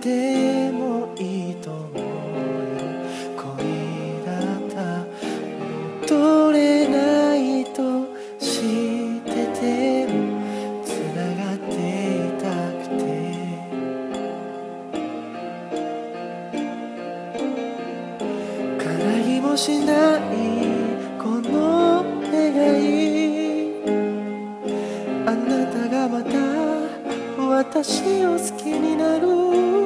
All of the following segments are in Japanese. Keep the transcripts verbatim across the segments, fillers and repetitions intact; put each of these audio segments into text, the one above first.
てもいいと思う恋だった戻れないと知っててもつながっていたくて叶いもしないこの願いあなたがまた私を好きになる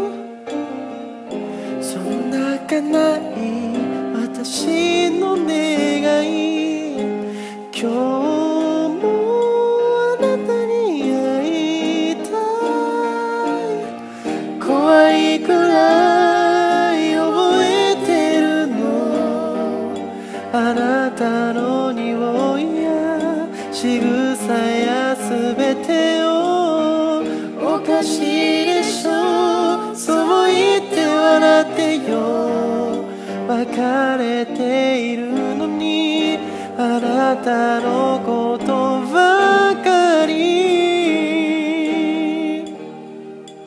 そんな儚い私の願い今日もあなたに会いたい怖いくらい覚えてるのあなたの匂いや仕草やすべてをおかしいでしょそう言って笑ってよ別れているのにあなたの声